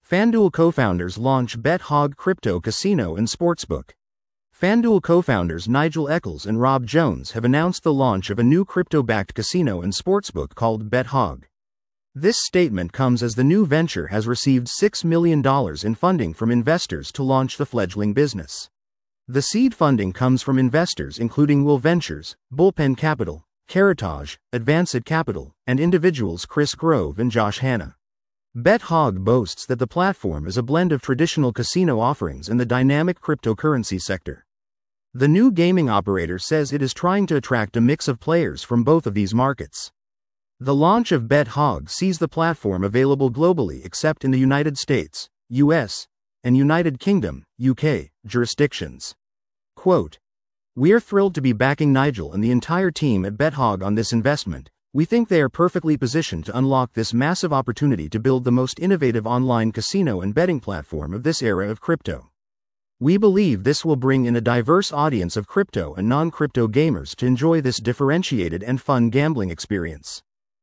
FanDuel co-founders launch BetHog crypto casino and sportsbook. FanDuel co-founders Nigel Eccles and Rob Jones have announced the launch of a new crypto-backed casino and sportsbook called BetHog. This statement comes as the new venture has received $6 million in funding from investors to launch the fledgling business. The seed funding comes from investors including Will Ventures, Bullpen Capital, Caritage, Advanced Capital, and individuals Chris Grove and Josh Hanna. BetHog boasts that the platform is a blend of traditional casino offerings and the dynamic cryptocurrency sector. The new gaming operator says it is trying to attract a mix of players from both of these markets. The launch of BetHog sees the platform available globally except in the United States, US, and United Kingdom, UK, jurisdictions. Quote, "We're thrilled to be backing Nigel and the entire team at BetHog on this investment. We think they are perfectly positioned to unlock this massive opportunity to build the most innovative online casino and betting platform of this era of crypto. We believe this will bring in a diverse audience of crypto and non-crypto gamers to enjoy this differentiated and fun gambling experience."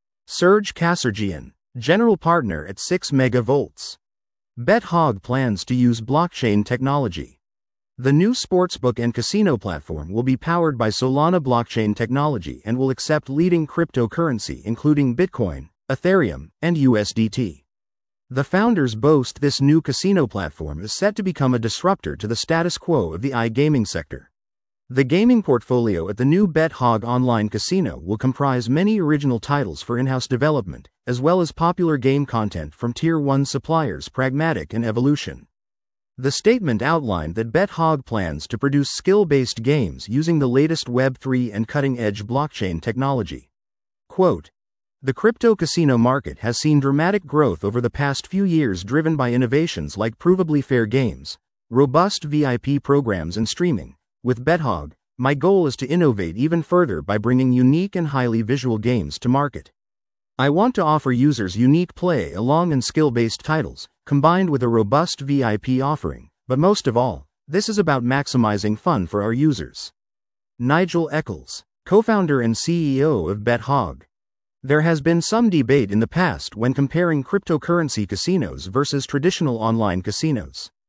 Serge Kassergian, general partner at 6 Megavolts. BetHog plans to use blockchain technology. The new sportsbook and casino platform will be powered by Solana blockchain technology and will accept leading cryptocurrency including Bitcoin, Ethereum, and USDT. The founders boast this new casino platform is set to become a disruptor to the status quo of the iGaming sector. The gaming portfolio at the new BetHog online casino will comprise many original titles for in-house development, as well as popular game content from Tier 1 suppliers Pragmatic and Evolution. The statement outlined that BetHog plans to produce skill-based games using the latest Web3 and cutting-edge blockchain technology. Quote, "The crypto casino market has seen dramatic growth over the past few years driven by innovations like provably fair games, robust VIP programs and streaming. With BetHog, my goal is to innovate even further by bringing unique and highly visual games to market. I want to offer users unique play along and skill-based titles, combined with a robust VIP offering, but most of all, this is about maximizing fun for our users." Nigel Eccles, co-founder and CEO of BetHog. There has been some debate in the past when comparing cryptocurrency casinos versus traditional online casinos.